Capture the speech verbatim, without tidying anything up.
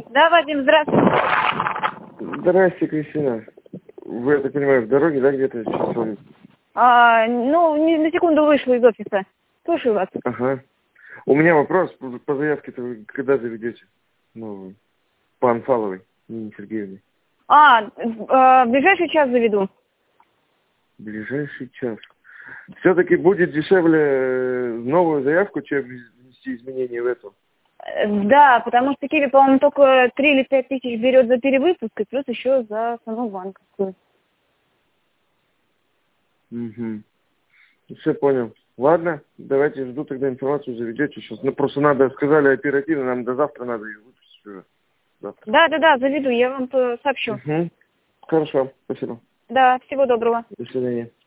Да, Вадим, здравствуйте. Здрасте, Кристина. Вы, я так понимаю, в дороге, да, где-то сейчас вам? А, ну, не- на секунду вышла из офиса. Слушаю вас. Ага. У меня вопрос по, по заявке-то вы когда заведете? Ну, по Анфаловой, Нине Сергеевне. А, в ближайший час заведу. Ближайший час. Все-таки будет дешевле э, новую заявку, чем внести изменения в эту? Э, Да, потому что Киви, по-моему, только три или пять тысяч берет за перевыпуск, и плюс еще за саму банковскую. Угу. Все понял. Ладно, давайте жду тогда информацию, заведете сейчас. Ну, просто надо, сказали оперативно, нам до завтра надо ее выпустить уже. Завтра. Да, да, да, заведу, я вам э, сообщу. Угу. Хорошо, спасибо. Да, всего доброго. До свидания.